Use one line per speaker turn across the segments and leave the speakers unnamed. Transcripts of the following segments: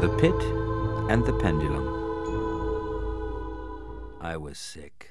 The Pit and the Pendulum. I was sick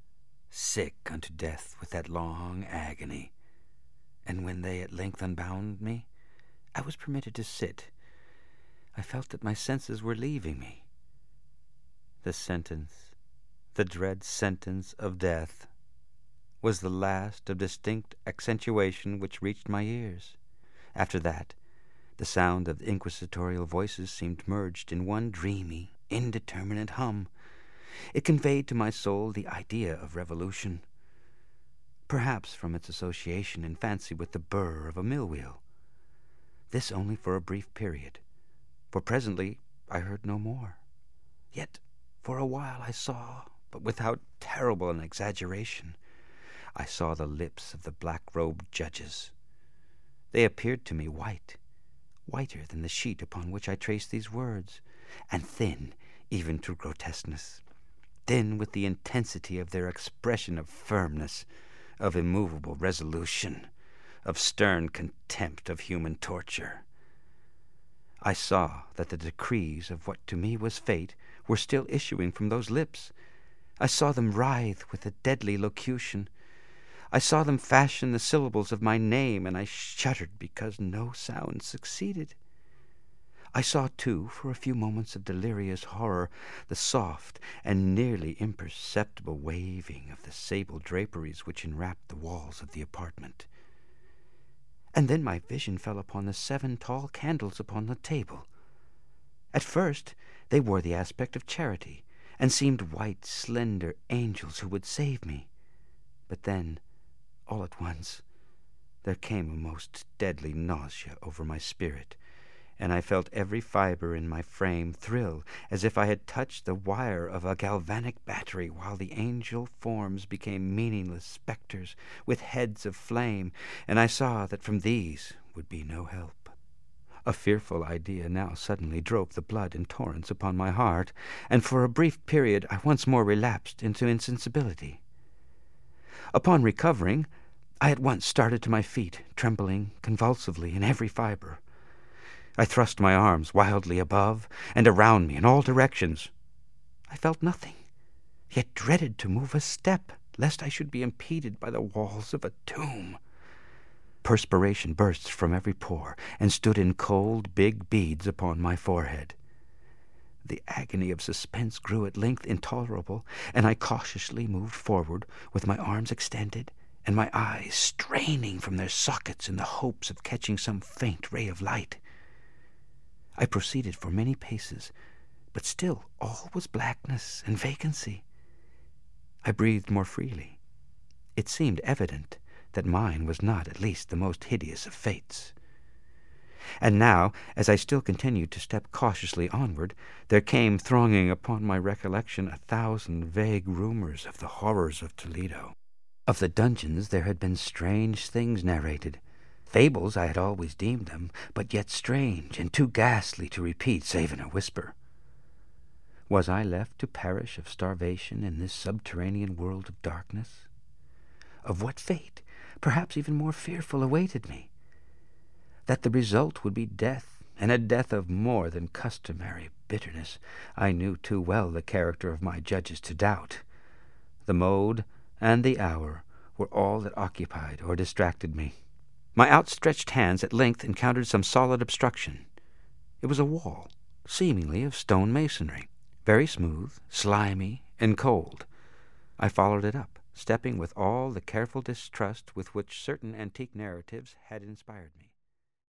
unto death with that long agony, and when they at length unbound me, I was permitted to sit. I felt that my senses were leaving me. The sentence, the dread sentence of death, was the last of distinct accentuation which reached my ears. After that, the sound of the inquisitorial voices seemed merged in one dreamy, indeterminate hum. It conveyed to my soul the idea of revolution, perhaps from its association in fancy with the burr of a mill-wheel. This only for a brief period, for presently I heard no more. Yet for a while I saw, but with how terrible an exaggeration, I saw the lips of the black-robed judges. They appeared to me whiter than the sheet upon which I traced these words, and thin even to grotesqueness, thin with the intensity of their expression of firmness, of immovable resolution, of stern contempt of human torture. I saw that the decrees of what to me was fate were still issuing from those lips. I saw them writhe with a deadly locution. I saw them fashion the syllables of my name, and I shuddered because no sound succeeded. I saw, too, for a few moments of delirious horror, the soft and nearly imperceptible waving of the sable draperies which enwrapped the walls of the apartment. And then my vision fell upon the 7 tall candles upon the table. At first they wore the aspect of charity, and seemed white, slender angels who would save me. But then, all at once, there came a most deadly nausea over my spirit, and I felt every fiber in my frame thrill as if I had touched the wire of a galvanic battery, while the angel forms became meaningless spectres with heads of flame, and I saw that from these would be no help. A fearful idea now suddenly drove the blood in torrents upon my heart, and for a brief period I once more relapsed into insensibility. Upon recovering, I at once started to my feet, trembling convulsively in every fiber. I thrust my arms wildly above and around me in all directions. I felt nothing, yet dreaded to move a step, lest I should be impeded by the walls of a tomb. Perspiration burst from every pore, and stood in cold, big beads upon my forehead. The agony of suspense grew at length intolerable, and I cautiously moved forward, with my arms extended, and my eyes straining from their sockets in the hopes of catching some faint ray of light. I proceeded for many paces, but still all was blackness and vacancy. I breathed more freely. It seemed evident that mine was not at least the most hideous of fates. And now, as I still continued to step cautiously onward, there came thronging upon my recollection 1,000 vague rumors of the horrors of Toledo. Of the dungeons there had been strange things narrated. Fables I had always deemed them, but yet strange and too ghastly to repeat save in a whisper. Was I left to perish of starvation in this subterranean world of darkness? Of what fate, perhaps even more fearful, awaited me? That the result would be death, and a death of more than customary bitterness, I knew too well the character of my judges to doubt. The mode and the hour were all that occupied or distracted me. My outstretched hands at length encountered some solid obstruction. It was a wall, seemingly of stone masonry, very smooth, slimy, and cold. I followed it up, stepping with all the careful distrust with which certain antique narratives had inspired me.